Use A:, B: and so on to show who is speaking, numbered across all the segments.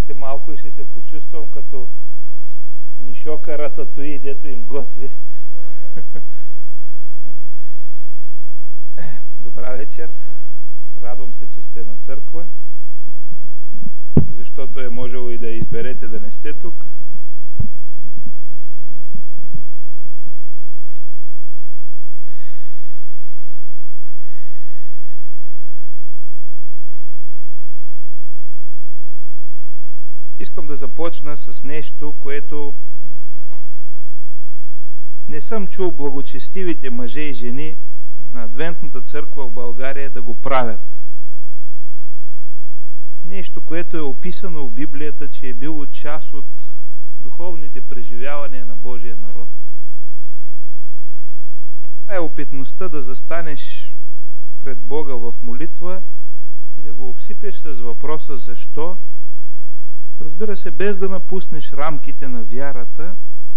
A: още малко и ще се почувствам като Мишока Рататуи, дето им готви. Добра вечер. Радвам се, че сте на църква, защото е можело и да изберете да не сте тук. Искам да започна с нещо, което не съм чул благочестивите мъже и жени на Адвентната църква в България да го правят. Нещо, което е описано в Библията, че е било част от духовните преживявания на Божия народ. Това е опитността да застанеш пред Бога в молитва и да го обсипеш с въпроса защо. Разбира се, без да напуснеш рамките на вярата,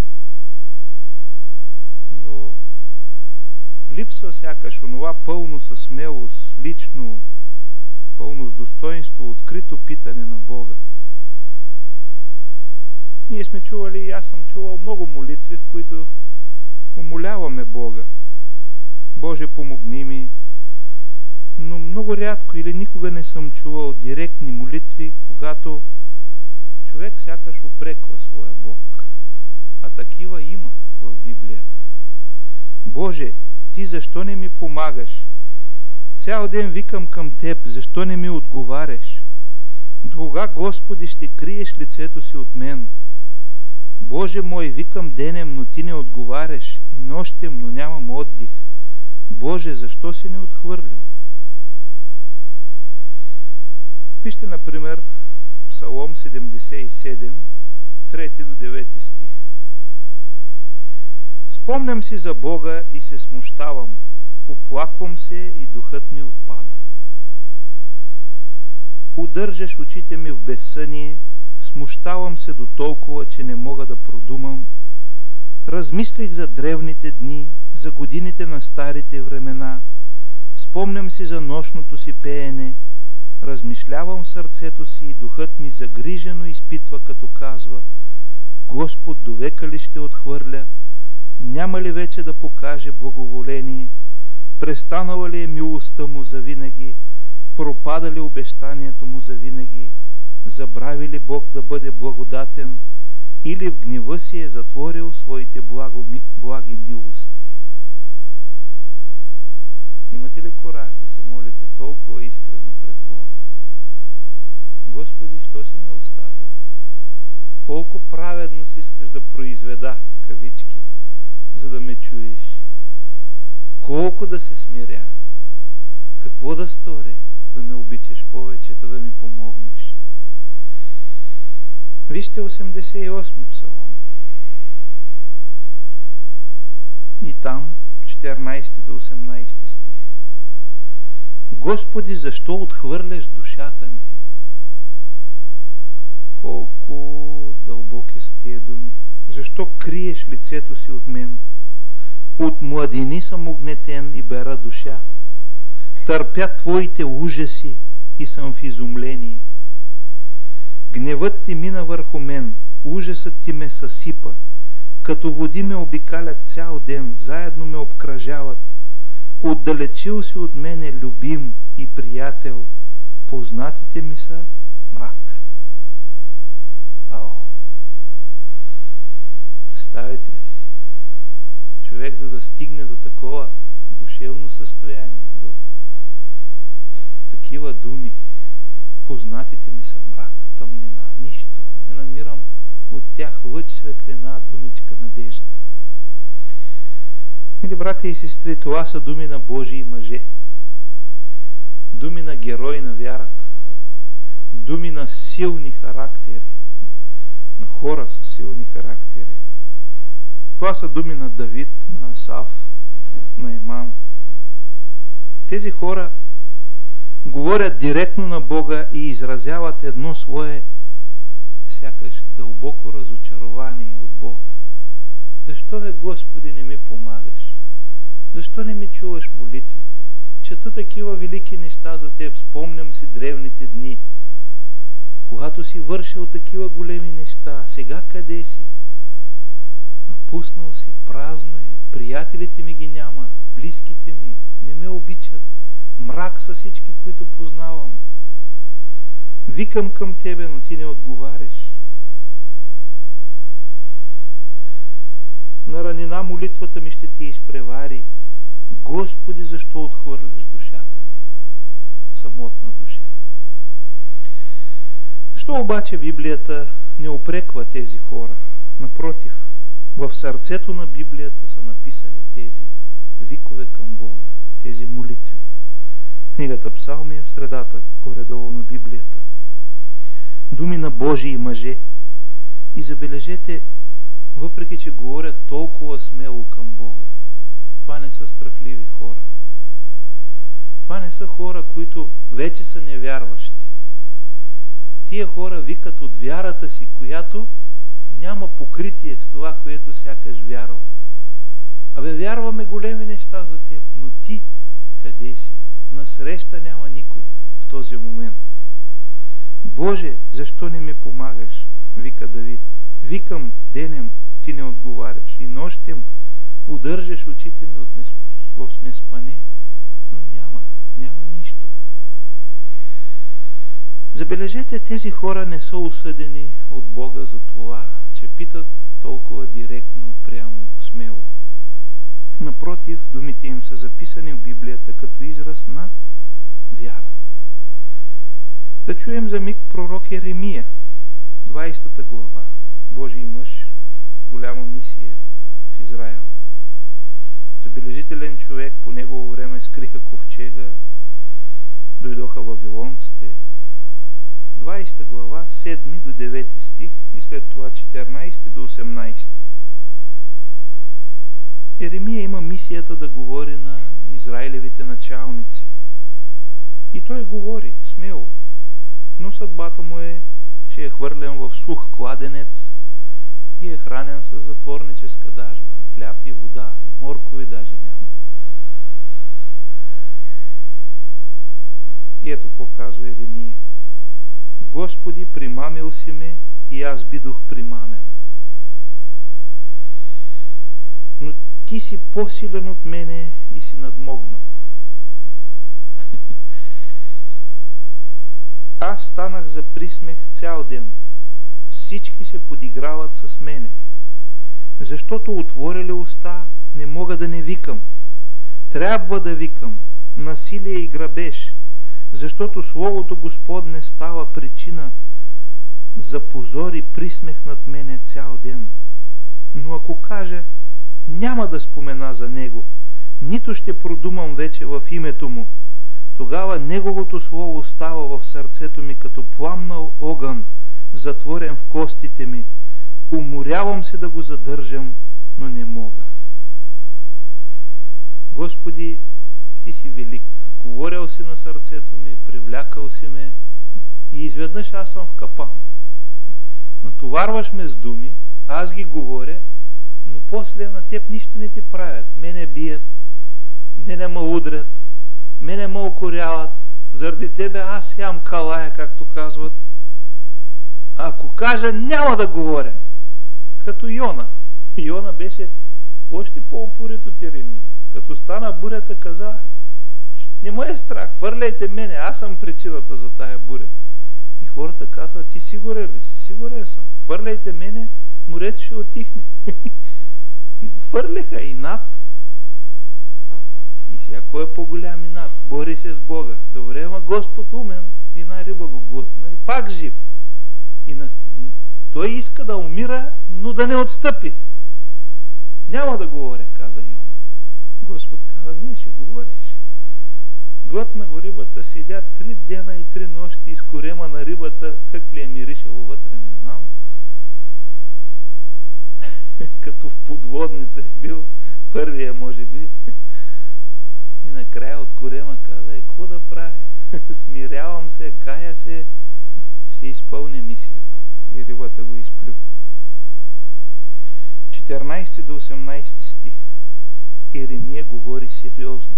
A: но липсва сякаш онова пълно със смелост, лично, пълно с достоинство, открито питане на Бога. Ние сме чували, и аз съм чувал много молитви, в които умоляваме Бога. Боже, помогни ми. Но много рядко или никога не съм чувал директни молитви, когато човек сякаш упреква своя Бог. А такива има в Библията. Боже, ти защо не ми помагаш? Цял ден викам към теб, защо не ми отговаряш? До кога, Господи, ще криеш лицето си от мен? Боже мой, викам денем, но ти не отговаряш, и нощем, но нямам отдих. Боже, защо си не отхвърлял? Вижте, например, Псалом 77, 3 до 9 стих. Спомням си за Бога и се смущавам, оплаквам се и духът ми отпада. Удържаш очите ми в безсъние, смущавам се до толкова, че не мога да продумам. Размислих за древните дни, за годините на старите времена. Спомням си за нощното си пеене. Размишлявам в сърцето си и духът ми загрижено изпитва, като казва: Господ довека ли ще отхвърля? Няма ли вече да покаже благоволение? Престанала ли е милостта му завинаги? Пропада ли обещанието му завинаги? Забрави ли Бог да бъде благодатен? Или в гнева си е затворил своите благи милости? Имате ли кораж да се молите толкова искрено пред Бога? Господи, що си ме оставил? Колко праведност искаш да произведа, в кавички, за да ме чуеш? Колко да се смиря? Какво да сторя, да ме обичаш повече, да ми помогнеш? Вижте 88 псалом. И там 14 до 18 стих. Господи, защо отхвърляш душата ми? Колко дълбоки са тия думи. Защо криеш лицето си от мен? От младини съм угнетен и бера душа. Търпя твоите ужаси и съм в изумление. Гневът ти мина върху мен, ужасът ти ме съсипа. Като води ме обикалят цял ден, заедно ме обкръжават. Отдалечил си от мене любим и приятел, познатите ми са мрак. Представете ли си? Човек, за да стигне до такова душевно състояние, до такива думи: познатите ми са мрак, тъмнина, нищо, не намирам от тях лъч, светлина, думичка надежда. Мили братя и сестри, това са думи на Божии мъже, думи на герои на вярата, думи на силни характери, на хора с силни характери. Това са думи на Давид, на Асав, на Еман. Тези хора говорят директно на Бога и изразяват едно свое сякаш дълбоко разочарование от Бога. Защо, бе, Господи, не ми помагаш? Защо не ми чуваш молитвите? Чета такива велики неща за Теб, спомням си древните дни. Когато си вършил такива големи неща, сега къде си? Напуснал си, празно е, приятелите ми ги няма, близките ми не ме обичат, мрак са всички, които познавам. Викам към тебе, но ти не отговаряш. На ранина молитвата ми ще те изпревари. Господи, защо отхвърляш душата ми? Самотна душа. Защо обаче Библията не упреква тези хора? Напротив, в сърцето на Библията са написани тези викове към Бога, тези молитви. Книгата Псалми е в средата, горе-долу на Библията. Думи на Божии мъже. И забележете, въпреки че говорят толкова смело към Бога, това не са страхливи хора. Това не са хора, които вече са невярващи. Тия хора викат от вярата си, която няма покритие с това, което сякаш вярват. Абе, вярваме големи неща за теб, но ти къде си? Насреща няма никой в този момент. Боже, защо не ми помагаш? Вика Давид. Викам денем, ти не отговаряш, и нощем удържаш очите ми в неспане, но няма нищо. Забележете, тези хора не са осъдени от Бога за това, че питат толкова директно, прямо, смело. Напротив, думите им са записани в Библията като израз на вяра. Да чуем за миг пророк Еремия, 20 глава. Божий мъж, голяма мисия в Израел. Забележителен човек, по негово време скриха ковчега, дойдоха вавилонците. 20 глава, 7 до 9 стих и след това 14 до 18. Еремия има мисията да говори на израилевите началници. И той говори смело, но съдбата му е, че е хвърлен в сух кладенец и е хранен с затворническа дажба, хляб и вода, и моркови даже няма. И ето какво казва Еремия. Господи, примамил си ме и аз бидох примамен. Но ти си по-силен от мене и си надмогнал. Аз станах за присмех цял ден. Всички се подиграват с мене. Защото отворили уста, не мога да не викам. Трябва да викам. Насилие и грабеж. Защото Словото Господне става причина за позор и присмех над мене цял ден. Но ако кажа, няма да спомена за него, нито ще продумам вече в името му, тогава неговото слово става в сърцето ми като пламнал огън, затворен в костите ми. Уморявам се да го задържам, но не мога. Господи, ти си велик. Говорил си на сърцето ми, привлякал си ме и изведнъж аз съм в капан. Натоварваш ме с думи, аз ги говоря, но после на теб нищо не ти правят. Мене бият, мене ме удрят, мене ме укоряват. Заради тебе аз ям калая, както казват. Ако кажа, няма да говоря. Като Йона. Йона беше още по-упорит от Еремия. Като стана бурята, каза, не ме е страх, хвърляйте мене, аз съм причината за тая буря. И хората казват, ти сигурен ли си? Сигурен съм. Хвърляйте мене, морето ще отихне. И го хвърляха инат. И сега кой е по-голям инат? Бори се с Бога. Добре, ама Господ умен. И една риба го глътна и пак жив. Той иска да умира, но да не отстъпи. Няма да говоря, каза Йона. Господ каза, не, ще говориш. Глътна го рибата, седя 3 дена и 3 нощи из корема на рибата, как ли е миришело вътре, не знам. Като в подводница е бил, първия може би. И накрая от корема каза, какво да правя? Смирявам се, кая се, ще изпълня мисията. И рибата го изплю. 14 до 18 стих. Еремия говори сериозно.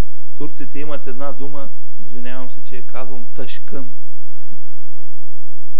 A: Турците имат една дума, извинявам се, че я казвам, тъшкън.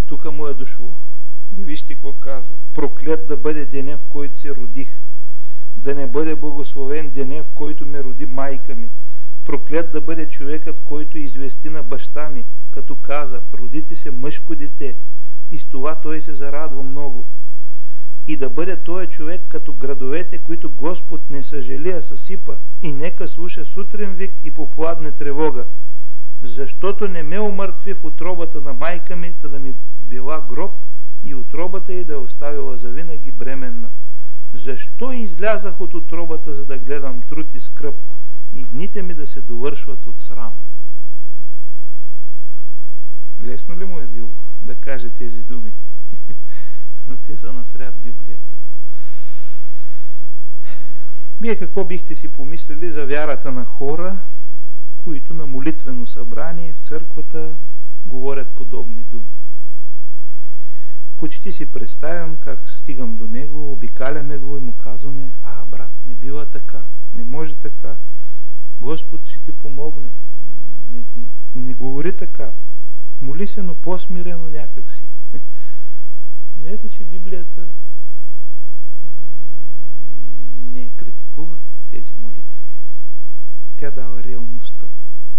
A: тук му е дошло. И вижте какво казва. Проклет да бъде деня, в който се родих. Да не бъде благословен деня, в който ме роди майка ми. Проклет да бъде човекът, който извести на баща ми, като каза, родите се мъжко дете. И с това той се зарадва много. И да бъде той човек като градовете, които Господ не съжали, а съсипа. И нека слуша сутрин вик и попладне тревога. Защото не ме умъртви в утробата на майка ми, та да ми била гроб и утробата й да е оставила завинаги бременна. Защо излязах от утробата, за да гледам труд и скръб и дните ми да се довършват от срам? Лесно ли му е било да каже тези думи? Но те са насред Библията. Вие какво бихте си помислили за вярата на хора, които на молитвено събрание в църквата говорят подобни думи? Почти си представям как стигам до него, обикаляме го и му казваме: брат, не бива така, не може така, Господ ще ти помогне, не говори така, моли се, но по-смирено някак си. Но ето, че Библията не критикува тези молитви. Тя дава реалността.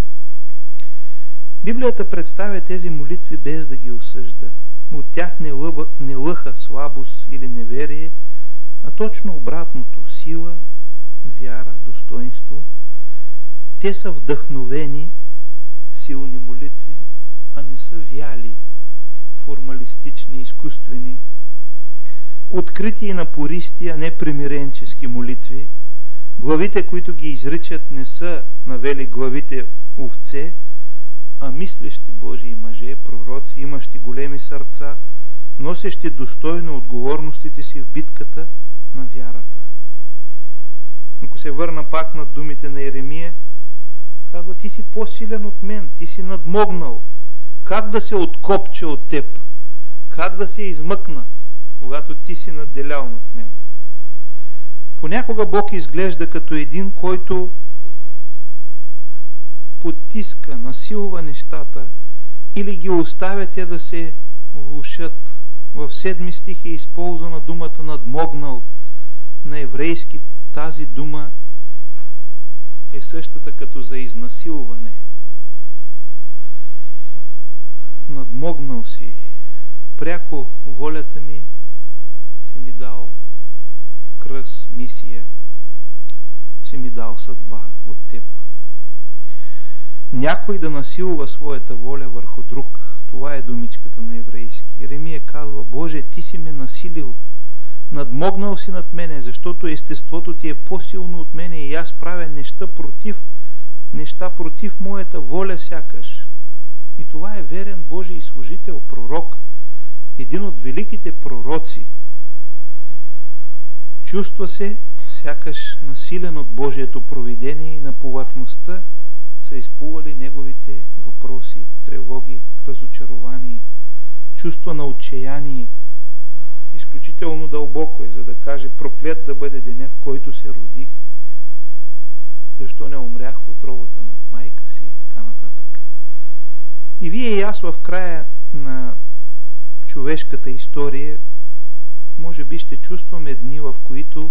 A: Библията представя тези молитви без да ги осъжда. От тях не лъха слабост или неверие, а точно обратното – сила, вяра, достоинство. Те са вдъхновени, силни молитви, а не са вяли, формалистични, изкуствени, открити и напористи, а не примиренчески молитви. Главите, които ги изричат, не са навели главите овце, а мислещи Божии мъже, пророци, имащи големи сърца, носещи достойно отговорностите си в битката на вярата. Ако се върна пак на думите на Еремия, казва: ти си по-силен от мен, ти си надмогнал. Как да се откопча от теб? Как да се измъкна, когато ти си надделял над мен? Понякога Бог изглежда като един, който потиска, насилва нещата или ги оставя те да се влушат. В 7 стих е използвана думата надмогнал. На еврейски тази дума е същата като за изнасилване. Надмогнал си, пряко волята ми си ми дал кръст, мисия, си ми дал съдба от теб. Някой да насилва своята воля върху друг, това е думичката на еврейски. Еремия казва: Боже, ти си ме насилил, надмогнал си над мене, защото естеството ти е по-силно от мене и аз правя неща против моята воля сякаш. И това е верен Божий служител, пророк, един от великите пророци. Чувства се сякаш насилен от Божието провидение и на повърхността са изплували неговите въпроси, тревоги, разочарования, чувства на отчаяние. Изключително дълбоко е, за да каже: проклет да бъде деня, в който се родих, защо не умрях в утробата на майка си и така нататък. И вие и аз в края на човешката история може би ще чувстваме дни, в които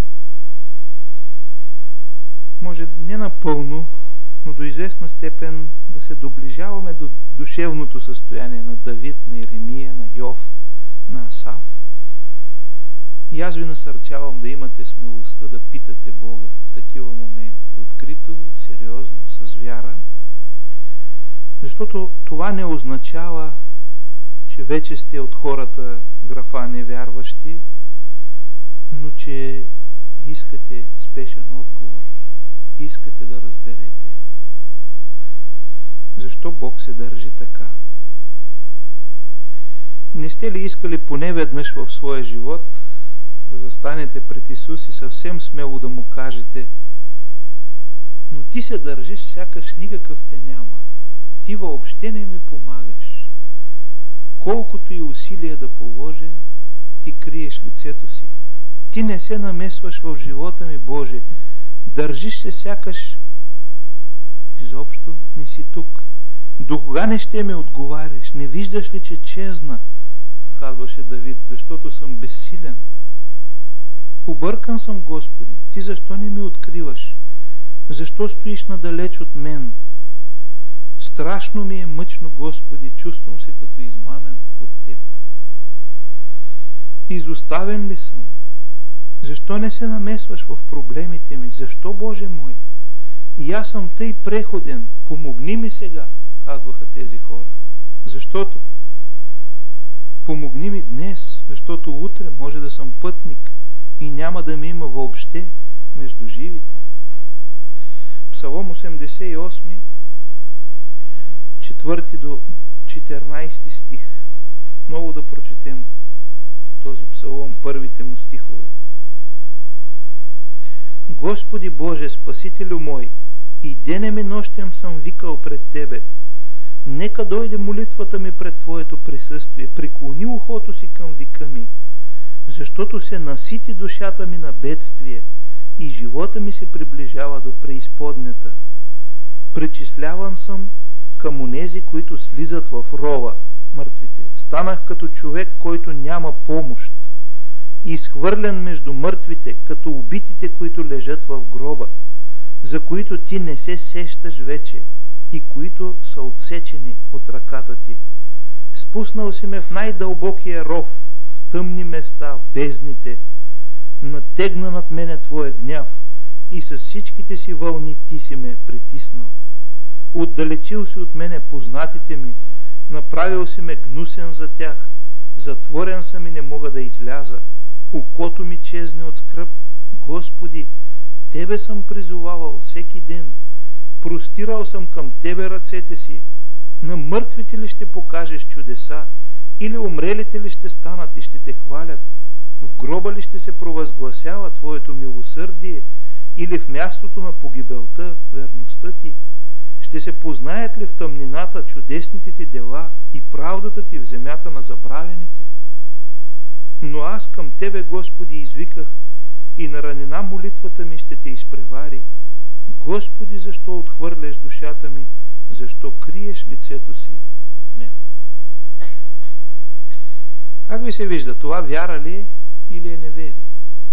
A: може не напълно, но до известна степен да се доближаваме до душевното състояние на Давид, на Еремия, на Йов, на Асав. И аз ви насърчавам да имате смелостта да питате Бога в такива моменти, открито, сериозно, с вяра, защото това не означава, че вече сте от хората графа невярващи, но че искате спешен отговор, искате да разберете защо Бог се държи така. Не сте ли искали поне веднъж в своя живот да застанете пред Исус и съвсем смело да му кажете: но ти се държиш сякаш никакъв те няма, ти въобще не ми помагаш, колкото и усилия да положа, ти криеш лицето си, ти не се намесваш в живота ми, Боже, държиш се сякаш изобщо не си тук. До кога не ще ми отговаряш? Не виждаш ли, че чезна? Казваше Давид, защото съм безсилен. Объркан съм, Господи, ти защо не ми откриваш? Защо стоиш надалеч от мен? Страшно ми е мъчно, Господи, чувствам се като измамен от Теб. Изоставен ли съм? Защо не се намесваш в проблемите ми? Защо, Боже мой? И аз съм тъй преходен, помогни ми сега, казваха тези хора. Защото помогни ми днес, защото утре може да съм пътник и няма да ми има въобще между живите. Псалом 88, 4 до 14 стих. Много да прочетем този псалом, първите му стихове. Господи Боже, Спасителю мой, и денем и нощем съм викал пред Тебе. Нека дойде молитвата ми пред Твоето присъствие. Преклони ухото си към вика ми, защото се насити душата ми на бедствие и живота ми се приближава до преизподнята. Причисляван съм към онези, които слизат в рова, мъртвите. Станах като човек, който няма помощ. Изхвърлен между мъртвите, като убитите, които лежат в гроба, за които ти не се сещаш вече и които са отсечени от ръката ти. Спуснал си ме в най-дълбокия ров, в тъмни места, в бездните. Натегна над мене Твоя гняв и с всичките си вълни ти си ме притиснал. Отдалечил си от мене познатите ми, направил си ме гнусен за тях, затворен съм и не мога да изляза. Окото ми чезне от скръб. Господи, Тебе съм призовавал всеки ден. Простирал съм към Тебе ръцете си. На мъртвите ли ще покажеш чудеса? Или умрелите ли ще станат и ще Те хвалят? В гроба ли ще се провъзгласява Твоето милосърдие? Или в мястото на погибелта верността Ти? Ще се познаят ли в тъмнината чудесните Ти дела и правдата Ти в земята на забравените? Но аз към Тебе, Господи, извиках и на ранена молитвата ми ще Те изпревари. Господи, защо отхвърляш душата ми? Защо криеш лицето си от мен? Как ви се вижда? Това вяра ли е или е неверие?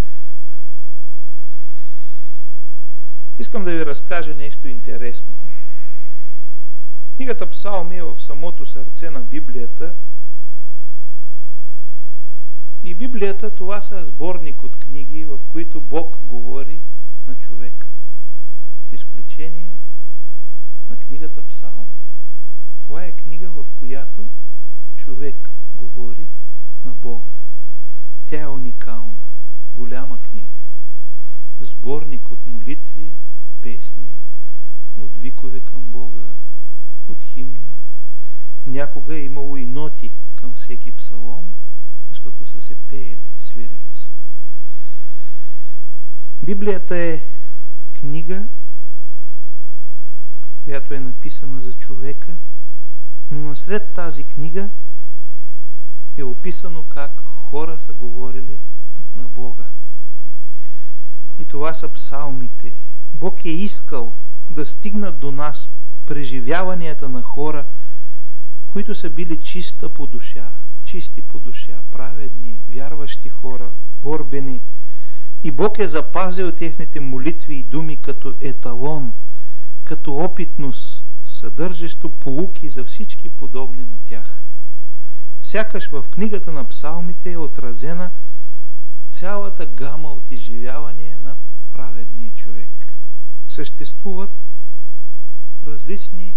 A: Искам да ви разкажа нещо интересно. Книгата Псалми е в самото сърце на Библията. И Библията, това са сборник от книги, в които Бог говори на човека. С изключение на книгата Псалми. Това е книга, в която човек говори на Бога. Тя е уникална, голяма книга. Сборник от молитви, песни, от викове към Бога, от химни. Някога е имало и ноти към всеки псалом, защото са се пеели, свирили са. Библията е книга, която е написана за човека, но насред тази книга е описано как хора са говорили на Бога. И това са псалмите. Бог е искал да стигнат до нас преживяванията на хора, които са били чисти по душа, праведни, вярващи хора, борбени. И Бог е запазил техните молитви и думи като еталон, като опитност, съдържащо поуки за всички подобни на тях. Сякаш в книгата на псалмите е отразена цялата гама от изживявания на праведния човек. Съществуват различни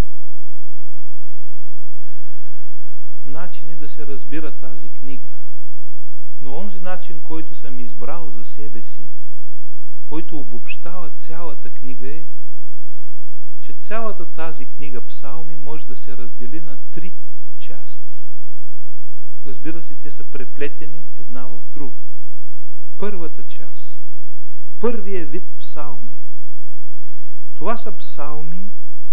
A: начини да се разбира тази книга. Но онзи начин, който съм избрал за себе си, който обобщава цялата книга, е, че цялата тази книга Псалми може да се раздели на 3 части. Разбира се, те са преплетени една в друга. Първата част, първият вид псалми, това са псалми,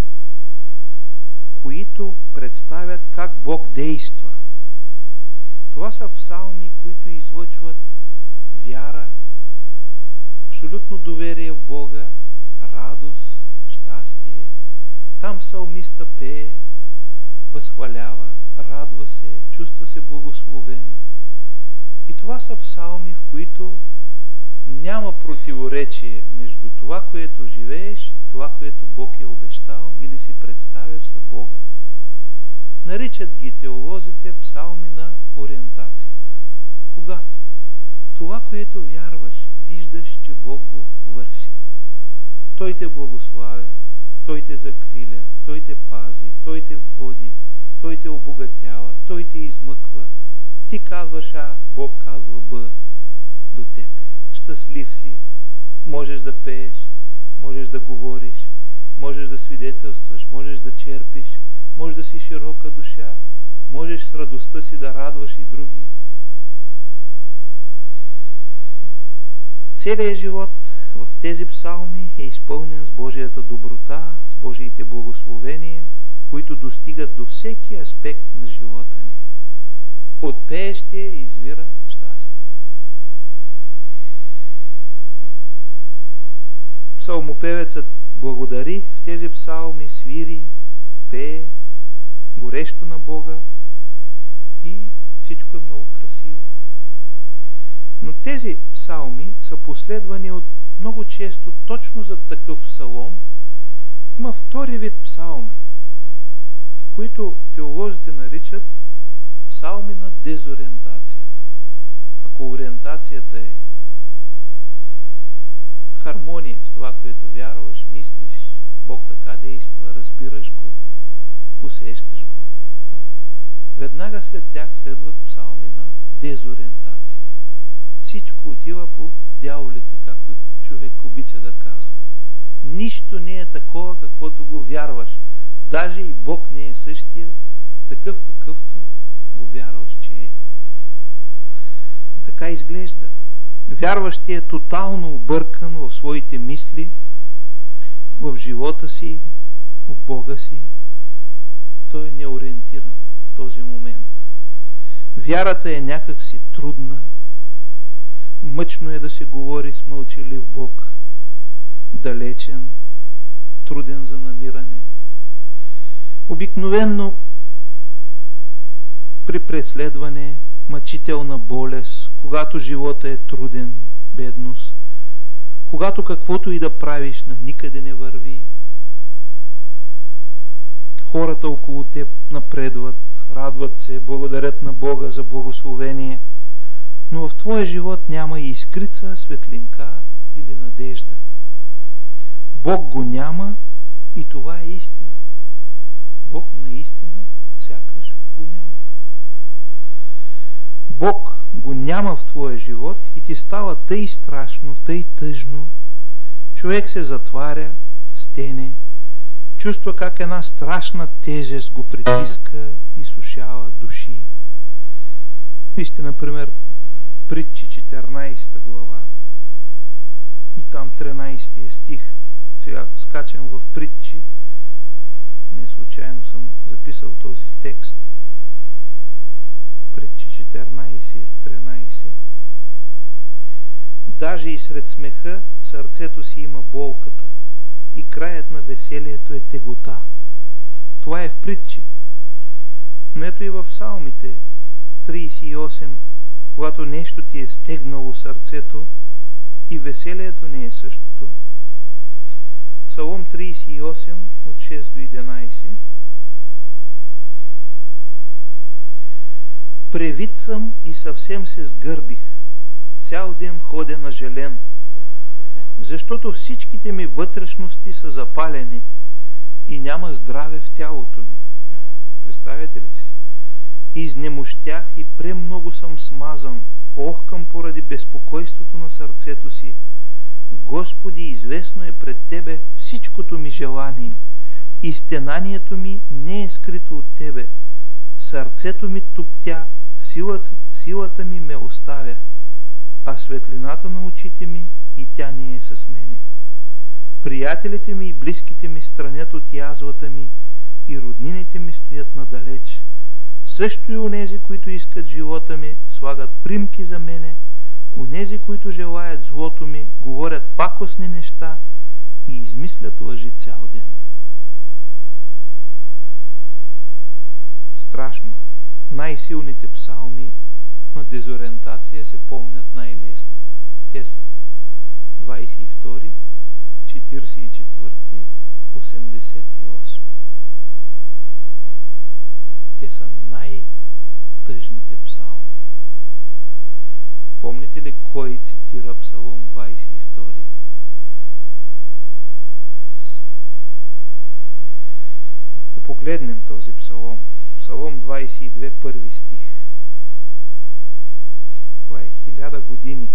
A: които представят как Бог действа. Това са псалми, които излъчват вяра, абсолютно доверие в Бога, радост, щастие. Там псалмиста пее възхвалява, радва се, чувства се благословен. И това са псалми, в които няма противоречие между това, което живееш и това, което Бог е обещал или си представяш за Бога. Наричат ги теолозите псалми на ориентацията. Когато това, което вярваш, виждаш, че Бог го върши. Той те благославя, Той те закриля, Той те пази, Той те води, Той те обогатява, Той те измъква. Ти казваш А, Бог казва Б до тебе. Щастлив си, можеш да пееш, можеш да говориш, можеш да свидетелстваш, можеш да черпиш, можеш да си широка душа, можеш с радостта си да радваш и други. Целият живот в тези псалми е изпълнен с Божията доброта, с Божиите благословения, които достигат до всеки аспект на живота ни. От пеещия извира щастие. Псалмопевецът благодари в тези псалми, свири, пее горещо на Бога и всичко е много красиво. Но тези псалми са последвани от много често точно за такъв псалом. Има втори вид псалми, които теолозите наричат псалми на дезориентацията. Ако ориентацията е хармония с това, което вярваш, мислиш, Бог така действа, разбираш го, усещаш го. Веднага след тях следват псалми на дезориентация. Всичко отива по дяволите, както човек обича да казва. Нищо не е такова, каквото го вярваш. Даже и Бог не е същия, такъв какъвто го вярваш, че е. Така изглежда. Вярващият е тотално объркан в своите мисли, в живота си, в Бога си. Той е неориентиран в този момент. Вярата е някак си трудна. Мъчно е да се говори с мълчалив Бог. Далечен, труден за намиране. Обикновенно при преследване, мъчителна болест, когато живота е труден, бедност, когато каквото и да правиш на никъде не върви, хората около теб напредват, радват се, благодарят на Бога за благословение, но в твоя живот няма и искрица, светлинка или надежда. Бог го няма и това е истина. Бог наистина сякаш го няма. Бог го няма в твоя живот и ти става тъй страшно, тъй тъжно. Човек се затваря, стене, чувства как една страшна тежест го притиска и сушава души. Вижте, например, Притчи 14 глава и там 13 стих. Сега скачам в Притчи. Не случайно съм записал този текст. Притчи 14:13. Даже и сред смеха сърцето си има болката и краят на веселието е тегота. Това е в Притчи. Но ето и в Псалмите 38, когато нещо ти е стегнало сърцето и веселието не е същото. Псалом 38 от 6 до 11. Превит съм и съвсем се сгърбих, цял ден ходя нажален, защото всичките ми вътрешности са запалени и няма здраве в тялото ми. Представете ли си? Изнемощях и премного съм смазан, охкам поради безпокойството на сърцето си. Господи, известно е пред Тебе всичкото ми желание и стенанието ми не е скрито от Тебе. Сърцето ми туптя, силата ми ме оставя, а светлината на очите ми и тя не е с мене. Приятелите ми и близките ми странят от язвата ми и роднините ми стоят надалеч. Също и онези, които искат живота ми, слагат примки за мене, онези, които желаят злото ми, говорят пакостни неща и измислят лъжи цял ден. страшно. Най-силните псалми на дезориентация се помнят най-лесно. Те са 22, 44, 88. Те са най-тъжните псалми. Помните ли кой цитира Псалом 22? Да погледнем този псалом. Псалом 22, първи стих. Това е 1000 години.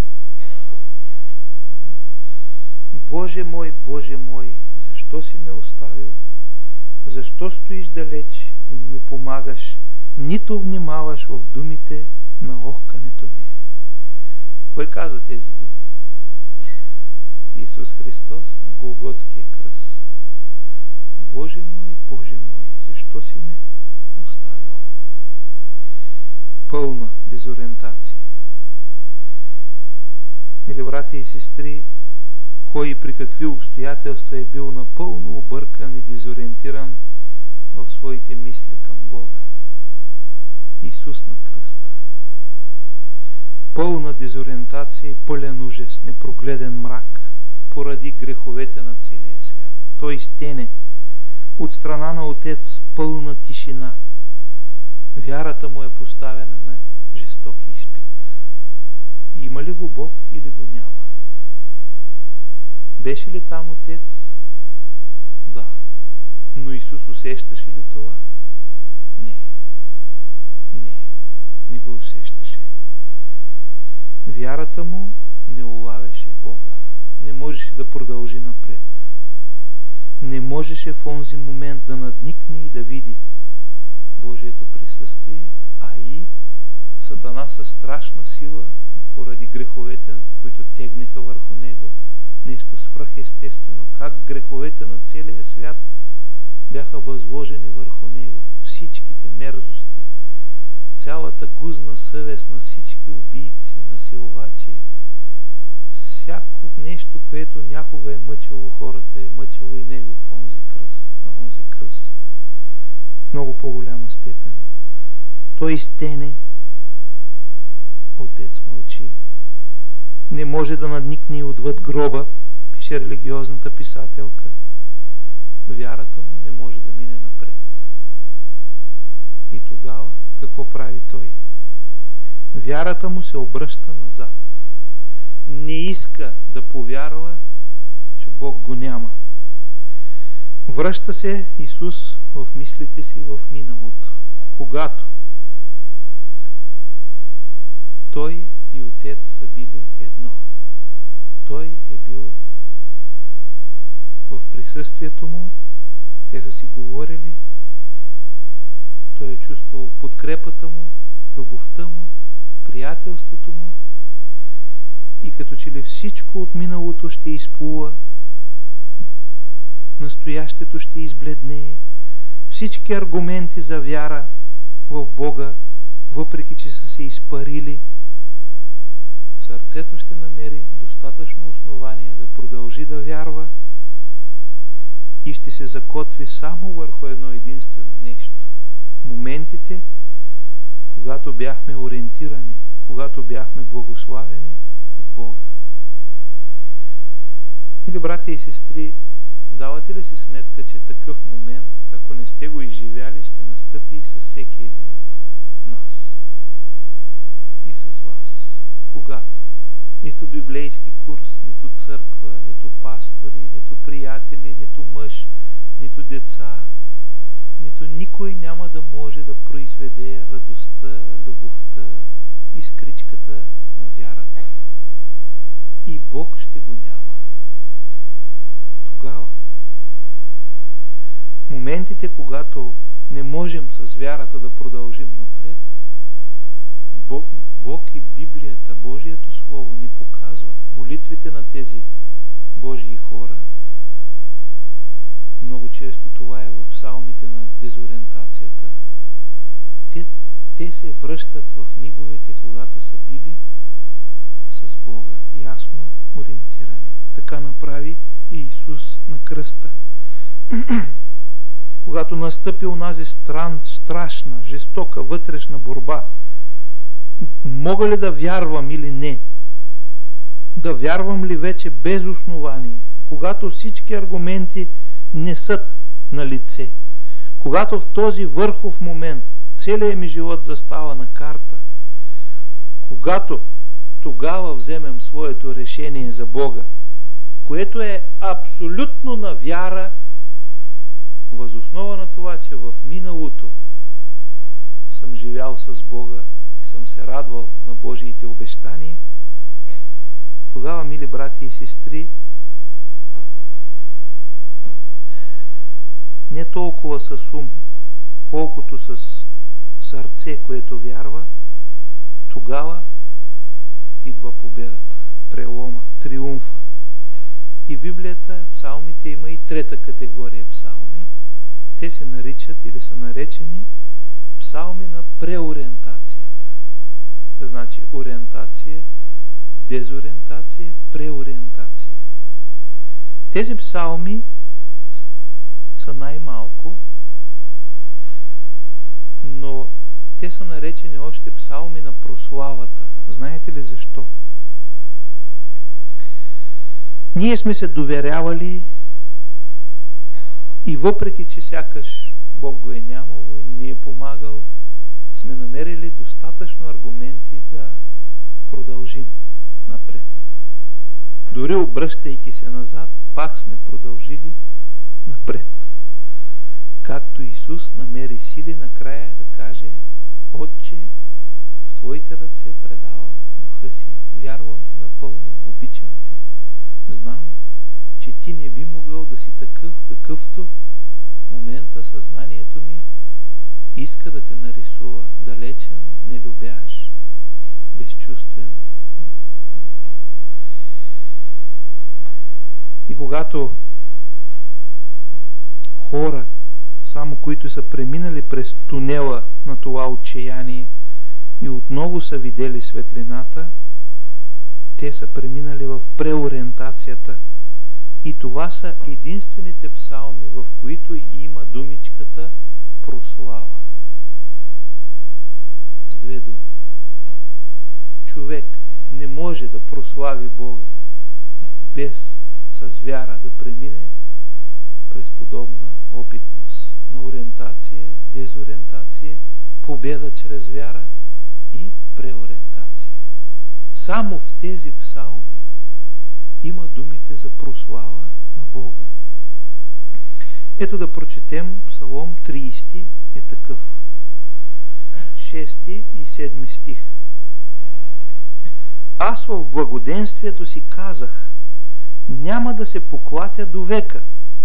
A: Боже мой, защо си ме оставил? Защо стоиш далеч и не ми помагаш, нито внимаваш в думите на охкането ми? Кой каза тези думи? Исус Христос на Голготския кръст. Боже мой, защо си ме оставил? Пълна дезориентация. Мили братя и сестри, кой и при какви обстоятелства е бил напълно объркан и дезориентиран в своите мисли към Бога? Исус на кръста. Пълна дезориентация и пълен ужас, непрогледен мрак, поради греховете на целия свят. Той стене. От страна на Отец пълна тишина. Вярата му е поставена на жесток изпит. Има ли го Бог или го няма? Беше ли там Отец? Да. Но Исус усещаше ли това? Не го усещаше. Вярата му не улавяше Бога. Не можеше да продължи напред. Не можеше в онзи момент да надникне и да види Божието присъствие, а и Сатана със страшна сила, поради греховете, които тегнеха върху него, нещо свръхестествено, как греховете на целия свят бяха възложени върху него. Всичките мерзости, цялата гузна съвест на всички убийци, насилвачи, всяко нещо, което някога е мъчило хората, е мъчило и него в онзи кръст, на онзи кръст. В много по-голяма степен. Той стене, Отец мълчи. Не може да надникне и отвъд гроба, пише религиозната писателка. Вярата му не може да мине напред. И тогава какво прави той? Вярата му се обръща назад. Не иска да повярва, че Бог го няма. Връща се Исус в мислите си в миналото, когато Той и Отец са били едно. Той е бил в присъствието му, те са си говорили, той е чувствал подкрепата му, любовта му, приятелството му и като че ли всичко от миналото ще изплува, настоящето ще избледнее, всички аргументи за вяра в Бога, въпреки че са се изпарили, сърцето ще намери достатъчно основание да продължи да вярва и ще се закотви само върху едно единствено нещо. Моментите, когато бяхме ориентирани, когато бяхме благославени от Бога. Или, братя и сестри, давате ли си сметка, че такъв момент, ако не сте го изживяли, ще настъпи и с всеки един от нас? И с вас. Когато нито библейски курс, нито църква, нито пастори, нито приятели, нито мъж, нито деца, нито никой няма да може да произведе радостта, любовта, искричката на вярата. И Бог ще го няма. Тогава, моментите, когато не можем с вярата да продължим напред, Бог и Библията, Божието Слово ни показват молитвите на тези Божии хора. Много често това е в псалмите на дезориентацията. Те се връщат в миговете, когато са били с Бога, ясно ориентирани. Така направи и Исус на кръста. когато настъпи онази страшна, жестока вътрешна борба, мога ли да вярвам или не? Да вярвам ли вече без основание? Когато всички аргументи не са на лице, когато в този върхов момент целият ми живот застава на карта, когато тогава вземем своето решение за Бога, което е абсолютно на вяра, въз основа на това, че в миналото съм живял с Бога и съм се радвал на Божиите обещания, тогава, мили брати и сестри, не толкова с ум, колкото с сърце, което вярва, тогава идва победата, прелома, триумфа. И в Библията, в псалмите има и трета категория псалми. Те се наричат или са наречени псалми на преориентацията. Значи ориентация, дезориентация, преориентация. Тези псалми са най-малко, но те са наречени още псалми на прославата. Знаете ли защо? Ние сме се доверявали и въпреки, че сякаш Бог го е нямало и не ни е помагал, сме намерили достатъчно аргументи да продължим напред. Дори обръщайки се назад, пак сме продължили напред. Както Исус намери сили накрая да каже: Отче, в Твоите ръце предавам духа си, вярвам Ти напълно, обичам Те. Знам, че Ти не би могъл да си такъв, какъвто в момента съзнанието ми иска да те нарисува. Далечен, нелюбящ, безчувствен. И когато хора, само които са преминали през тунела на това отчаяние и отново са видели светлината, те са преминали в преориентацията. И това са единствените псалми, в които има думичката прослава. С две думи. Човек не може да прослави Бога без с вяра да премине през подобна опитност на ориентация, дезориентация, победа чрез вяра и преориентация. Само в тези псалми има думите за прослава на Бога. Ето да прочетем Псалом 30 е такъв. 6 и 7 стих. Аз в благоденствието си казах: няма да се поклатя до века.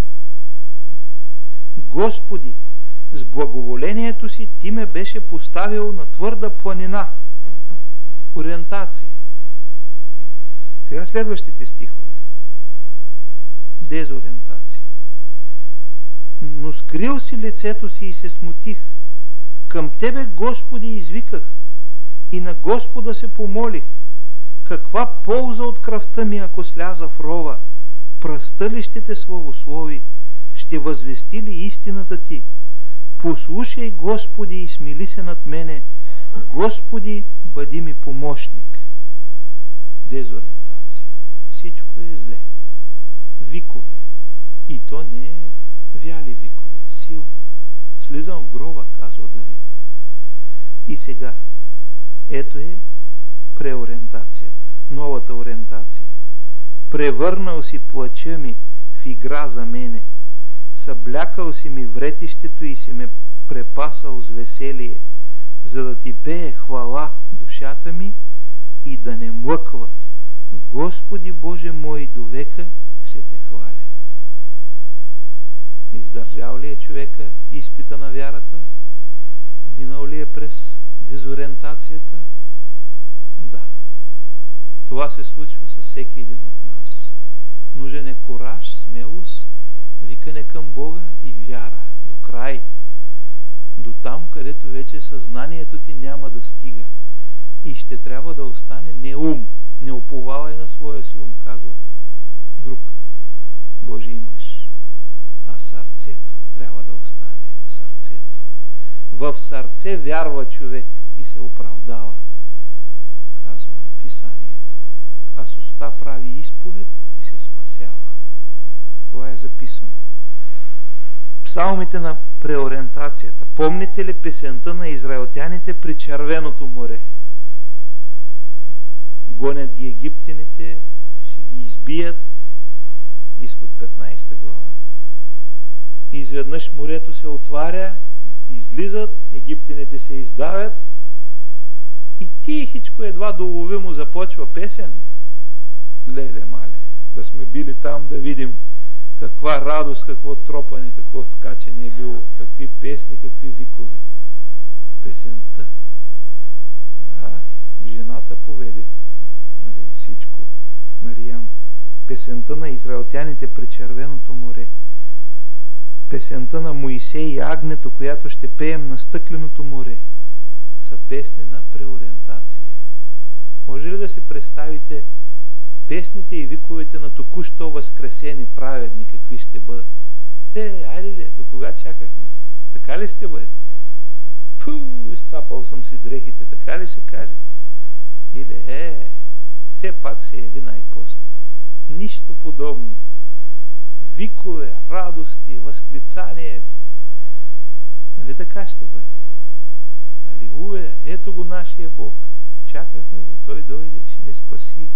A: Господи, с благоволението си Ти ме беше поставил на твърда планина. Ориентация. Сега следващите стихове. Дезориентация. Но скрил си лицето си и се смутих. Към Тебе, Господи, извиках и на Господа се помолих. Каква полза от кръвта ми, ако сляза в рова? Пръста ли ще Те славослови? Ще възвести ли истината Ти? Послушай, Господи, и смили се над мене. Господи, бъди ми помощник. Дезориентация. Всичко е зле. Викове. И то не е вяли викове, силни. Слизам в гроба, казва Давид. И сега, ето е преориентацията, новата ориентация. Превърнал си плача ми в игра за мене. Съблякал си ми вретището и си ме препасал с веселие, за да Ти пее хвала душата ми и да не млъква. Господи Боже мой, до века ще Те хваля. Издържал ли е човека изпита на вярата? Минал ли е през дезориентацията? Да. Това се случва с всеки един от нас. Нужен е кураж, смелост, викане към Бога и вяра до край. До там, където вече съзнанието ти няма да стига. И ще трябва да остане не ум. Не уповавай на своя си ум, казва друг Божий мъж, а сърцето, трябва да остане сърцето. В сърце вярва човек и се оправдава, казва писанието, а с уста прави изповед и се спасява. Това е записано. Псалмите на преориентацията. Помните ли песента на израелтяните при Червеното море? Гонят ги египтяните, ще ги избият. Изход 15 глава. Изведнъж морето се отваря, излизат, египтяните се издавят и тихичко, едва доловимо започва песен ли? Леле, мале, да сме били там да видим каква радост, какво тропане, какво скачане е било, какви песни, какви викове. Песента. Да, жената поведе, нали, всичко. Мариям. Песента на израелтяните при Червеното море. Песента на Моисей и агнето, която ще пеем на стъкленото море, са песни на преориентация. Може ли да си представите песните и виковете на току-що възкресени праведни, какви ще бъдат? Айде, до кога чакахме? Така ли ще бъде? Изцапал съм си дрехите, така ли ще кажете? Или все пак се яви най-после. Нищо подобно. Викове, радости, възклицание. Нали така ще бъде? Алилуя, ето го нашия Бог. Чакахме го, Той дойде и ще ни спаси.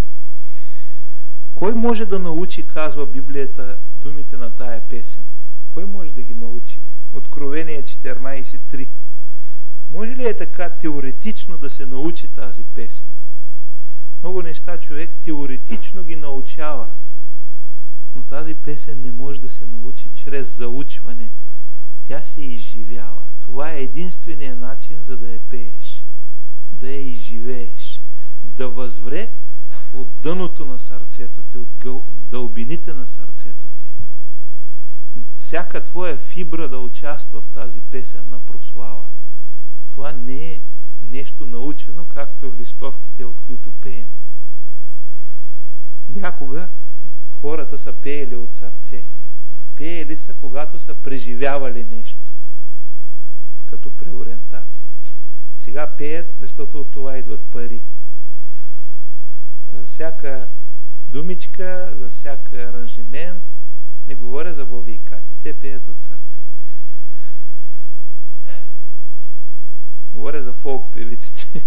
A: Кой може да научи, казва Библията, думите на тая песен? Кой може да ги научи? Откровение 14.3. Може ли е така теоретично да се научи тази песен? Много неща човек теоретично ги научава, но тази песен не може да се научи чрез заучване. Тя се изживява. Това е единственият начин, за да я пееш. Да я изживееш. Да възвре от дъното на сърцето ти, от дълбините на сърцето ти. Всяка твоя фибра да участва в тази песен на прослава. Това не е нещо научено, както листовките, от които пеем. Някога хората са пеели от сърце. Пеели са, когато са преживявали нещо. Като преориентация. Сега пеят, защото от това идват пари. За всяка думичка, за всяка аранжимент, не говоря за Боби и Катя, те пеят от сърце. Говоря за фолк певиците.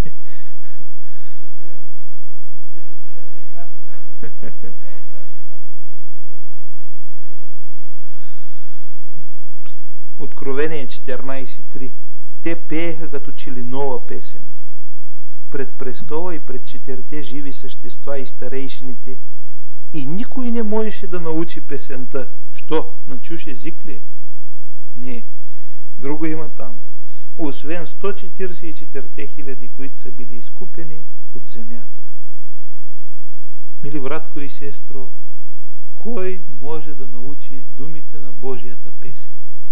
A: Откровение 14.3. Те пееха като че ли нова песен. Пред престола и пред четирите живи същества и старейшините, и никой не можеше да научи песента. Що? На чуш език ли? Не. Друго има там. Освен 144 хиляди, които са били изкупени от земята. Мили братко и сестро, кой може да научи думите на Божията песен?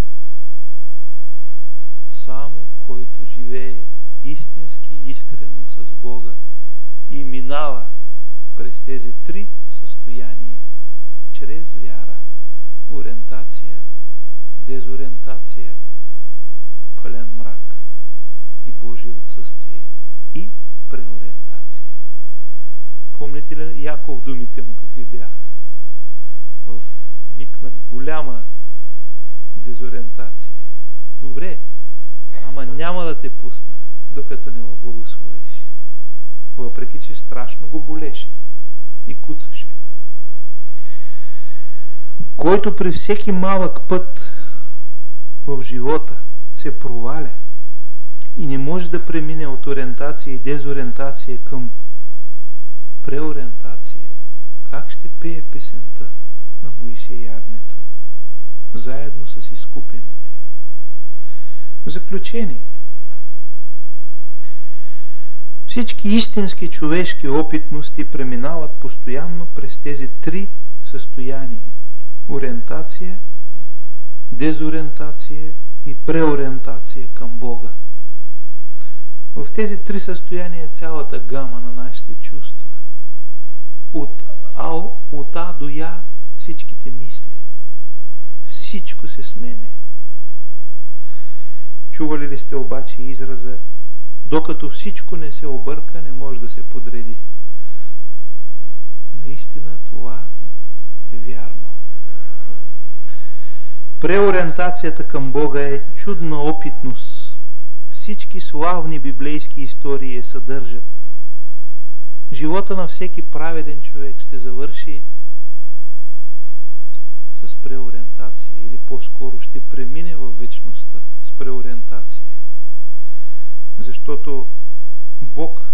A: Само който живее истински, искрено с Бога и минава през тези три състояния, чрез вяра, ориентация, дезориентация, пълен мрак и Божие отсъствие и преориентация. Помните ли Яков думите му какви бяха? В миг на голяма дезориентация. Добре, ама няма да те пусна, докато не му благословиш. Въпреки че страшно го болеше и куцаше. Който при всеки малък път в живота се проваля и не може да премине от ориентация и дезориентация към преориентация, как ще пее песента на Моисей и агнето, заедно с изкупените? В заключение, всички истински човешки опитности преминават постоянно през тези три състояния: ориентация, дезориентация и преориентация към Бога. В тези три състояния е цялата гама на нашите чувства. От А до Я всичките мисли, всичко се сменя. Чували ли сте обаче израза: докато всичко не се обърка, не може да се подреди? Наистина това е вярно. Преориентацията към Бога е чудна опитност. Всички славни библейски истории я съдържат. Живота на всеки праведен човек ще завърши с преориентация, или по-скоро ще премине във вечността с преориентация. Защото Бог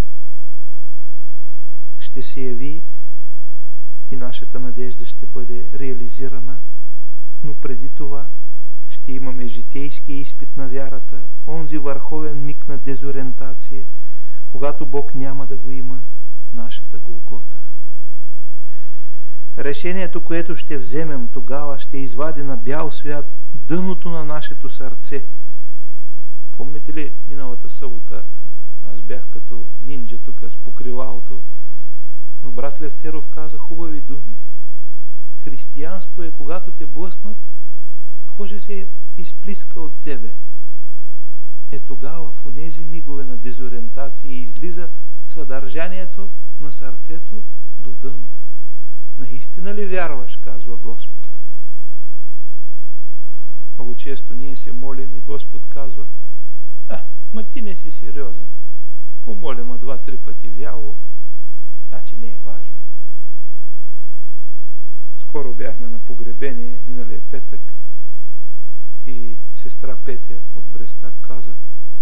A: ще се яви и нашата надежда ще бъде реализирана, но преди това ще имаме житейския изпит на вярата, онзи върховен миг на дезориентация, когато Бог няма да го има, нашата Голгота. Решението, което ще вземем тогава, ще извади на бял свят дъното на нашето сърце. Помните ли миналата събота, аз бях като нинджа тук с покривалото, но брат Левтеров каза хубави думи. Християнство е когато те блъснат, какво ще се изплиска от тебе? Е тогава, в онези мигове на дезориентация, излиза съдържанието на сърцето до дъно. Наистина ли вярваш, казва Господ? Много често ние се молим и Господ казва: ма ти не си сериозен. Помоля ма 2-3 пъти вяло, значи не е важно. Скоро бяхме на погребение, миналия петък, и сестра Петя от Брестак каза: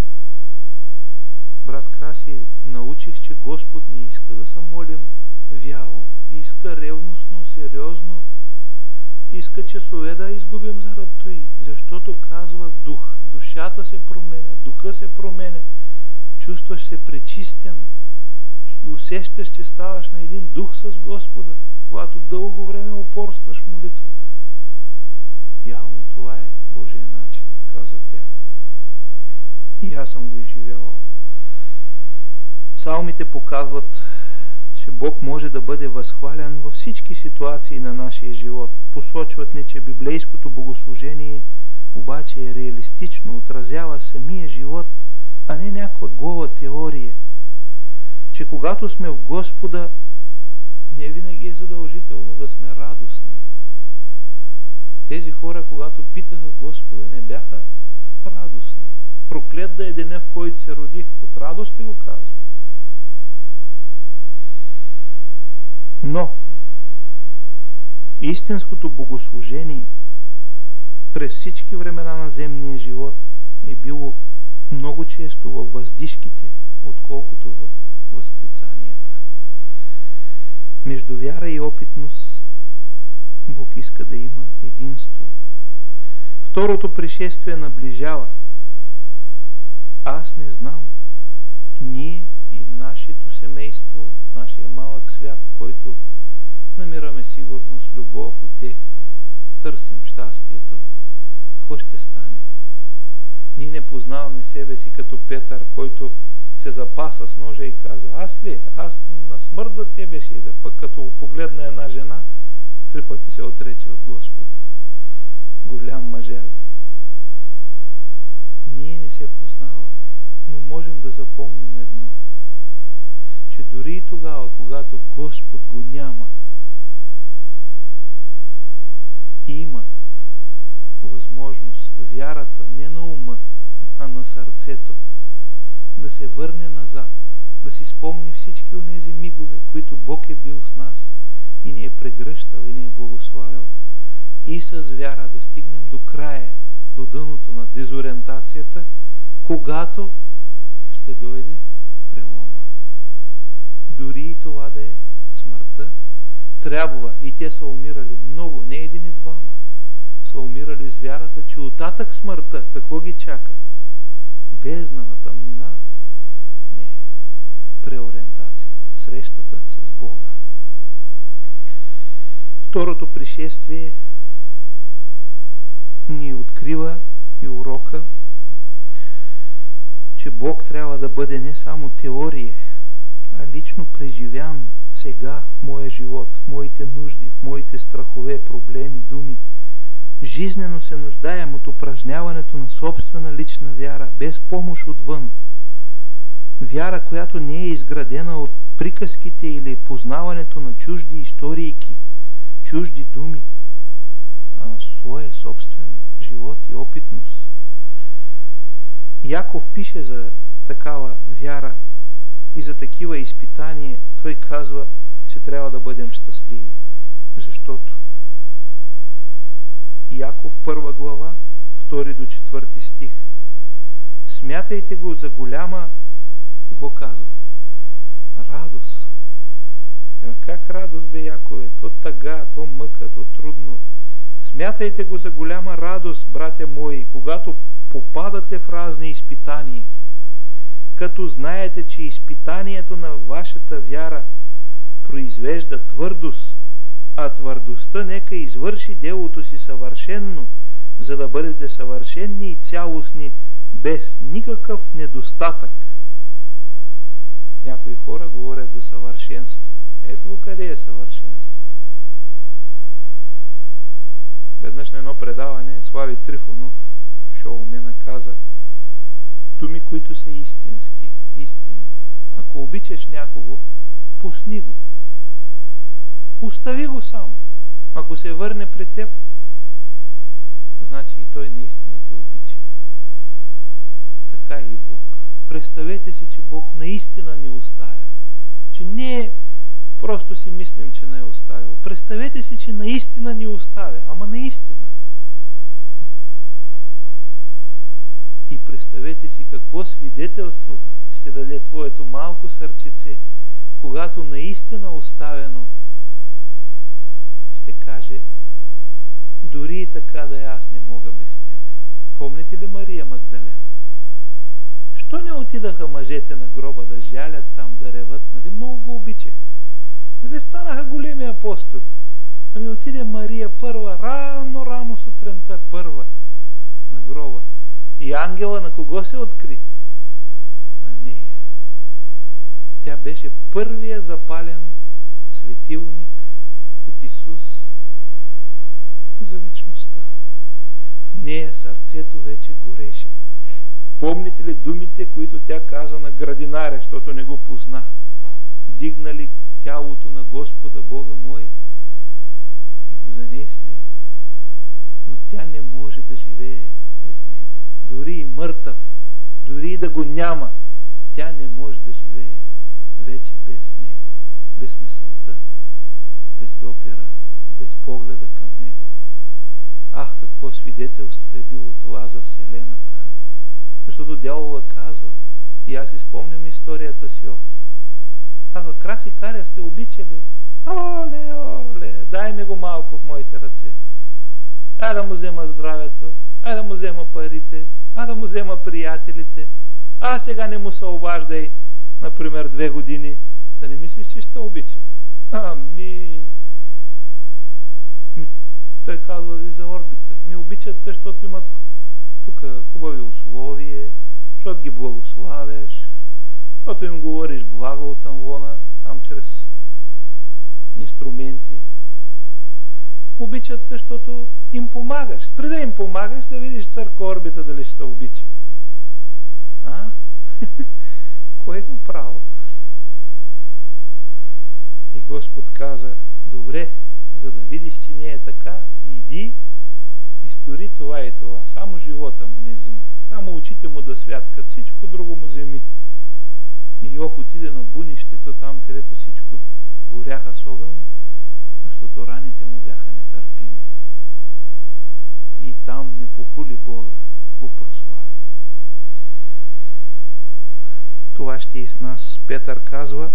A: брат Краси, научих, че Господ не иска да се молим вяло, иска ревностно, сериозно, иска часове да изгубим заради той, защото казва дух, душата се променя, духа се променя, чувстваш се пречистен, усещаш, че ставаш на един дух с Господа, когато дълго време упорстваш в молитвата. Явно това е Божия начин, каза тя. И аз съм го изживявал. Псалмите показват, че Бог може да бъде възхвалян във всички ситуации на нашия живот. Посочват ни, че библейското богослужение обаче е реалистично, отразява самия живот, а не някаква гола теория. Че когато сме в Господа, не винаги е задължително да сме радостни. Тези хора, когато питаха Господа, не бяха радостни. Проклет да е деня, в който се родих. От радост ли го казва? Но истинското богослужение през всички времена на земния живот е било много често във въздишките, отколкото в възклицанията. Между вяра и опитност Бог иска да има единство. Второто пришествие наближава. Аз не знам. Ние и нашето семейство, нашия малък свят, в който намираме сигурност, любов, утеха, търсим щастието, какво ще стане? Ние не познаваме себе си като Петър, който се запаса с ножа и каза: аз ли? Аз на смърт за тебе ще да, пък като го погледна една жена, 3 пъти се отрече от Господа. Голям мъжяга. Ние не се познаваме, но можем да запомним едно, че дори и тогава, когато Господ го няма, има възможност вярата не на ума, а на сърцето да се върне назад, да си спомни всички онези мигове, които Бог е бил с нас и ни е прегръщал и ни е благославил, и с вяра да стигнем до края, до дъното на дезориентацията, когато ще дойде прелома. Дори и това да е смъртта, трябва, и те са умирали много, не един и двама, са умирали с вярата, че оттатък смъртта, какво ги чака? Бездна на тъмнина? Не. Преориентацията, срещата с Бога. Второто пришествие ни открива и урока, че Бог трябва да бъде не само теория, а лично преживян сега в моя живот, в моите нужди, в моите страхове, проблеми, думи. жизнено се нуждаем от упражняването на собствена лична вяра, без помощ отвън. Вяра, която не е изградена от приказките или познаването на чужди историйки, чужди думи, а на своя собствен живот и опитност. Яков пише за такава вяра и за такива изпитания. Той казва, че трябва да бъдем щастливи. Защото Яков 1 глава, 2 до 4 стих. Смятайте го за голяма, какво казва? Радост. Как радост, бе, Якове? То тъга, то мъка, то трудно. Смятайте го за голяма радост, братя мои, когато попадате в разни изпитания, като знаете, че изпитанието на вашата вяра произвежда твърдост, а твърдостта нека извърши делото си съвършенно, за да бъдете съвършенни и цялостни, без никакъв недостатък. Някои хора говорят за съвършенство. Ето къде е съвършенството. Веднъж на едно предаване Слави Трифонов, шоумена, каза думи, които са истински, истинни. Ако обичаш някого, пусни го. Остави го сам. Ако се върне при теб, значи и той наистина те обича. Така и Бог. Представете си, че Бог наистина ни оставя. Че не просто си мислим, че не е оставил. Представете си, че наистина ни оставя. Ама наистина. И представете си какво свидетелство ще даде твоето малко сърчице, когато наистина оставено ще каже, дори и така да аз не мога без тебе. Помните ли Мария Магдалена? Що не отидаха мъжете на гроба да жалят там, да реват? Нали много го обичаха? Нали станаха големи апостоли? Ами отиде Мария първа, рано сутринта, първа на гроба. И ангела на кого се откри? На нея. Тя беше първия запален светилник от Исус за вечността. В нея сърцето вече гореше. Помните ли думите, които тя каза на градинаря, защото не го позна? Дигнали тялото на Господа Бога мой и го занесли, но тя не може да живее без него. Дори и мъртъв, дори и да го няма, тя не може да живее вече без него. Без мисълта, без допира, без погледа към него. Ах, какво свидетелство е било това за Вселената! Защото дявола казва, и аз изпомням историята с Йов. Краси Карев те обичали. Оле, дай ми го малко в моите ръце. Да му взема здравето, да му взема парите, да му взема приятелите. Сега не му се обаждай, например, 2 години. Да не мислиш, че ще обича. Той казва и за орбита. Ми обичат те, защото имат тук хубави условия, защото ги благославяш, защото им говориш благо от амвона, там чрез инструменти. Обичат те, защото им помагаш. Преди да им помагаш, да видиш църква орбита дали ще обича. Кое му право? И Господ каза, добре, за да видиш, че не е така, иди и стори това и това. Само живота му не взимай. Само очите му да святкат. Всичко друго му вземи. И Йов отиде на бунището, там където всичко горяха с огън, защото раните му бяха нетърпими. И там не похули Бога, го прослави. Това ще и с нас. Петър казва,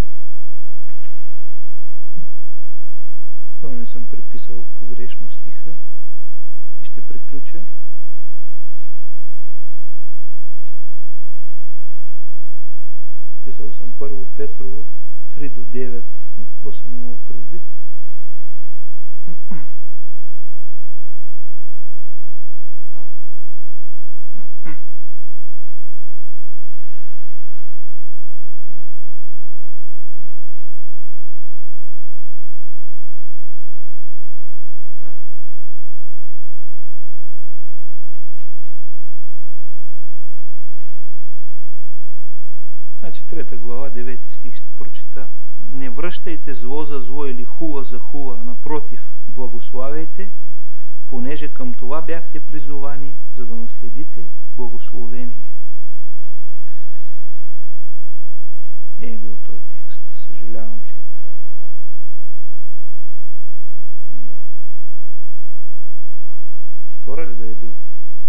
A: но не съм приписал погрешно стиха и ще приключа. Писал съм 1 Петрово 3 до 9. Какво съм имал предвид? Значи 3 глава, 9 стих ще прочита. Не връщайте зло за зло или хула за хула, а напротив, благославяйте, понеже към това бяхте призовани, за да наследите благословение. Не е бил този текст. Съжалявам, че... Да. Втора ли да е бил?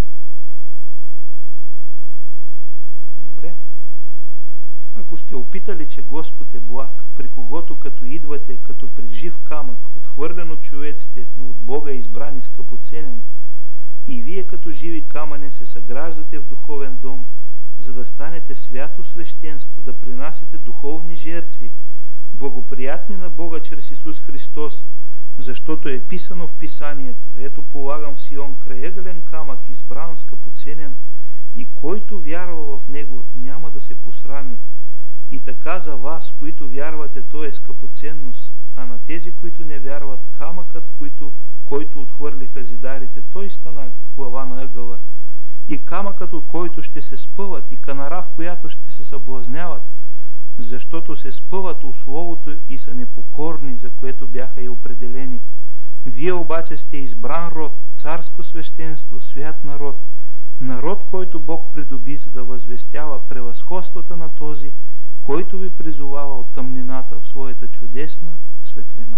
A: Добре. Ако сте опитали, че Господ е благ, при когото като идвате, като при жив камък, отхвърлен от човеците, но от Бога избран и скъпоценен, и вие като живи камъни се съграждате в духовен дом, за да станете свято свещенство, да принасяте духовни жертви, благоприятни на Бога чрез Исус Христос, защото е писано в Писанието: ето полагам в Сион краегълен камък, избран, скъпоценен, и който вярва в него няма да се посрами. И така за вас, които вярвате, то е скъпоценност, а на тези, които не вярват, камъкът, който отхвърлиха зидарите, той стана глава на ъгъла. И камъкът, от който ще се спъват, и канара, в която ще се съблазняват, защото се спъват от словото и са непокорни, за което бяха и определени. Вие обаче сте избран род, царско свещенство, свят народ, народ, който Бог придоби, за да възвестява превъзходствата на този, който ви призовава от тъмнината в своята чудесна светлина.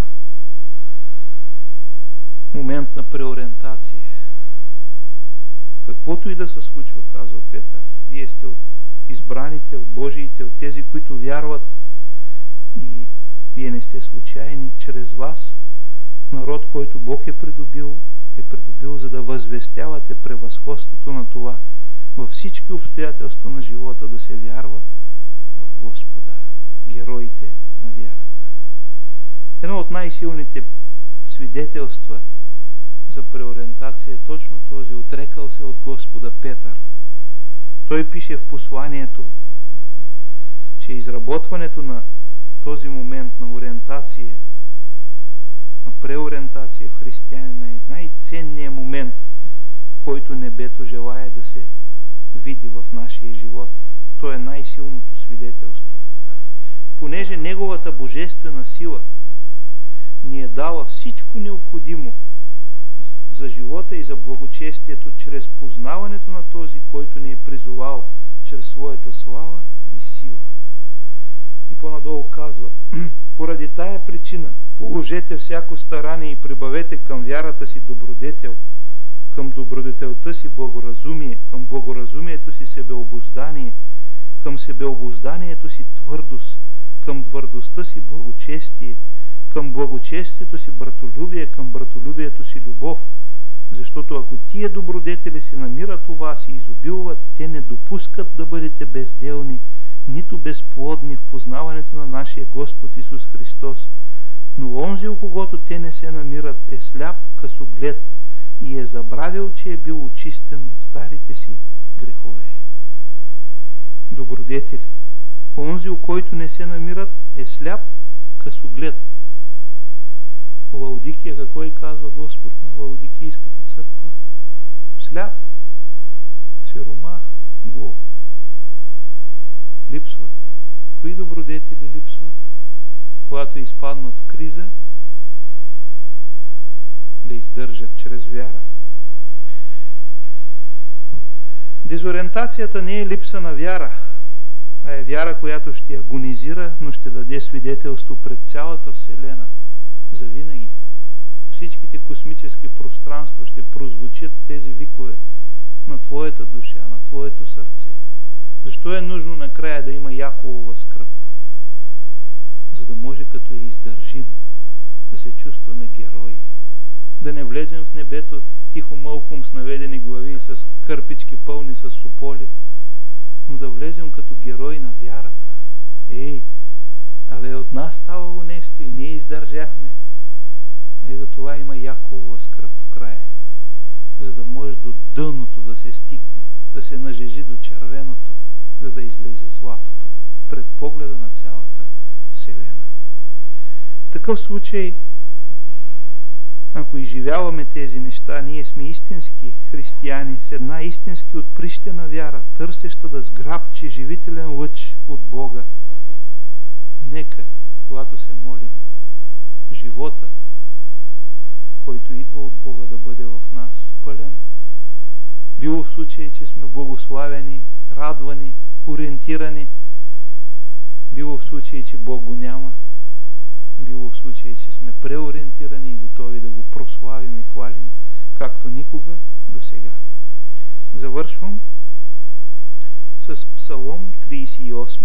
A: Момент на преориентация. Каквото и да се случва, казва Петър, вие сте от избраните, от Божиите, от тези, които вярват, и вие не сте случайни. Чрез вас народ, който Бог е придобил, за да възвестявате превъзходството на това във всички обстоятелства на живота да се вярва в Господа. Героите на вярата. Едно от най-силните свидетелства за преориентация е точно този: отрекал се от Господа Петър. Той пише в посланието, че изработването на този момент на ориентация, на преориентация в християнина е най-ценният момент, който небето желае да се види в нашия живот. То е най-силното свидетелство. Понеже Неговата божествена сила ни е дала всичко необходимо за живота и за благочестието, чрез познаването на този, който ни е призовал чрез своята слава и сила. И по-надолу казва: поради тая причина положете всяко старание и прибавете към вярата си добродетел, към добродетелта си благоразумие, към благоразумието си себеобуздание, към себеобузданието си твърдост, към твърдостта си благочестие, към благочестието си братолюбие, към братолюбието си любов. Защото ако тия добродетели се намират у вас и изобилват, те не допускат да бъдете безделни, нито безплодни в познаването на нашия Господ Исус Христос. Но онзи, у когото те не се намират, е сляп късоглед и е забравил, че е бил очистен от старите си грехове. Добродетели. Онзи, у който не се намират, е сляп късоглед. Лаодикия, какво и казва Господ на Лаодикийската църква? Сляп, сиромах, гол. Липсват. Кои добродетели липсват? Когато изпаднат в криза, да издържат чрез вяра. Дезориентацията не е липса на вяра, а е вяра, която ще агонизира, но ще даде свидетелство пред цялата Вселена. Завинаги. Всичките космически пространства ще прозвучат тези викове на твоята душа, на твоето сърце. Защо е нужно накрая да има Яковова скръб? За да може, като я издържим, да се чувстваме герои. Да не влезем в небето тихо мълком с наведени глави и с кърпички пълни с сополи, но да влезем като герои на вярата. Ей, от нас ставало нещо и ние издържахме. За това има Яковова скръб в края, за да може до дъното да се стигне, да се нажежи до червеното, за да излезе златото пред погледа на цялата Вселена. В такъв случай Ако изживяваме тези неща, ние сме истински християни с една истински отприщена вяра, търсеща да сграбчи живителен лъч от Бога. Нека, когато се молим, живота, който идва от Бога, да бъде в нас пълен. Било в случай, че сме благославени, радвани, ориентирани. Било в случай, че Бог го няма. Било в случай, че сме преориентирани и готови да го прославим и хвалим, както никога досега. Завършвам с Псалом 38.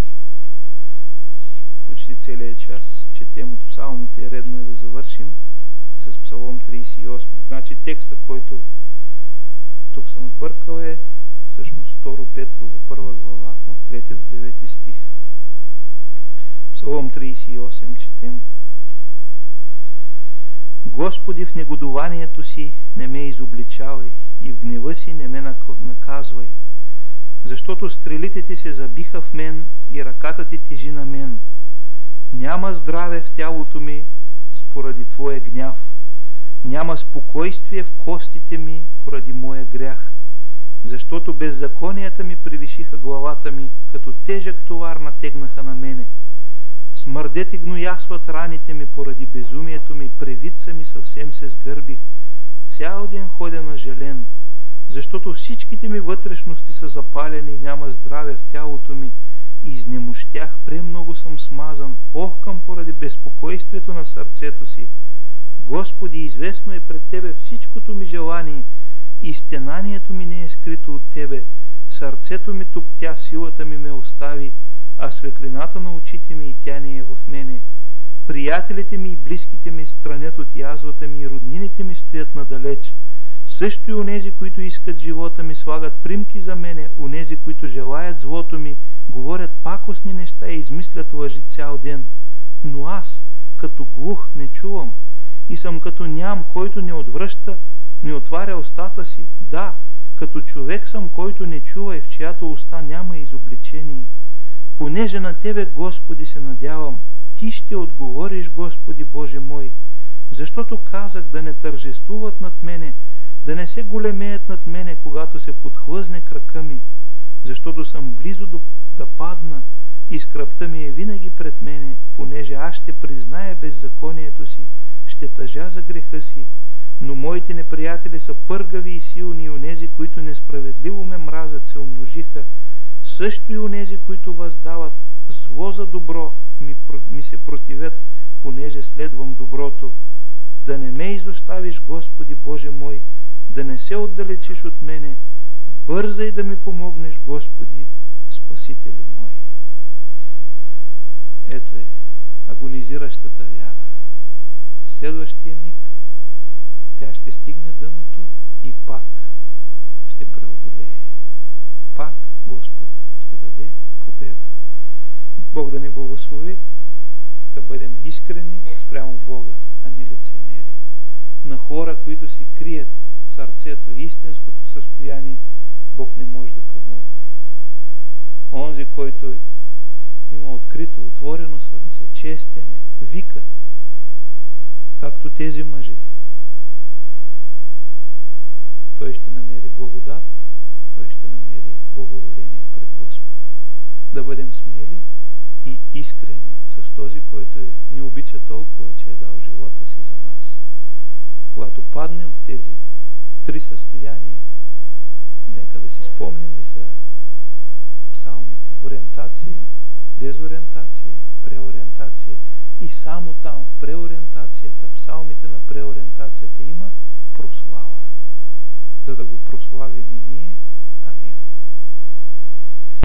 A: Почти целият час четем от псалмите, редно е да завършим с Псалом 38. Значи текста, който тук съм сбъркал, е всъщност 2 Петрово, 1 глава, от 3 до 9 стих. Псалом 38 четем. Господи, в негодованието си не ме изобличавай и в гнева си не ме наказвай, защото стрелите ти се забиха в мен и ръката ти тежи на мен. Няма здраве в тялото ми поради Твоя гняв. Няма спокойствие в костите ми поради моя грях, защото беззаконията ми превишиха главата ми, като тежък товар натегнаха на мене. Смърдят и гноясват раните ми поради безумието ми, превица ми съвсем се сгърбих. Цял ден ходя нажален, защото всичките ми вътрешности са запалени и няма здраве в тялото ми. Изнемощях, премного съм смазан, охкам поради безпокойствието на сърцето си. Господи, известно е пред Тебе всичкото ми желание, и стенанието ми не е скрито от Тебе. Сърцето ми топтя, силата ми ме остави, а светлината на очите ми и тя не е в мене. Приятелите ми и близките ми странят от язвата ми и роднините ми стоят надалеч. Също и онези, които искат живота ми, слагат примки за мене, онези, които желаят злото ми, говорят пакостни неща и измислят лъжи цял ден. Но аз, като глух, не чувам и съм като ням, който не отвръща, не отваря устата си. Да, като човек съм, който не чува и в чиято уста няма изобличение. Понеже на Тебе, Господи, се надявам, Ти ще отговориш, Господи Боже мой, защото казах да не тържествуват над мене, да не се големеят над мене, когато се подхлъзне крака ми, защото съм близо да падна и скръбта ми е винаги пред мене, понеже аз ще призная беззаконието си, ще тъжа за греха си, но моите неприятели са пъргави и силни и онези, които несправедливо ме мразят, се умножиха. Също и онези, които въздават зло за добро, ми се противят, понеже следвам доброто. Да не ме изоставиш, Господи Боже мой, да не се отдалечиш от мене, бързай да ми помогнеш, Господи, Спасителю мой. Ето е агонизиращата вяра. В следващия миг тя ще стигне дъното и пак ще преодолее. Пак Господ ще даде победа. Бог да ни благослови да бъдем искрени спрямо Бога, а не лицемери. На хора, които си крият сърцето и истинското състояние, Бог не може да помогне. Онзи, който има открито, отворено сърце, честен е, вика, както тези мъже, той ще намери благодат, той ще намери благоволение пред Господа. Да бъдем смели и искрени с този, който ни обича толкова, че е дал живота си за нас. Когато паднем в тези три състояния, нека да си спомним и за псалмите. Ориентация, дезориентация, преориентация. И само там, в преориентацията, псалмите на преориентацията има прослава. За да го прославим и ние,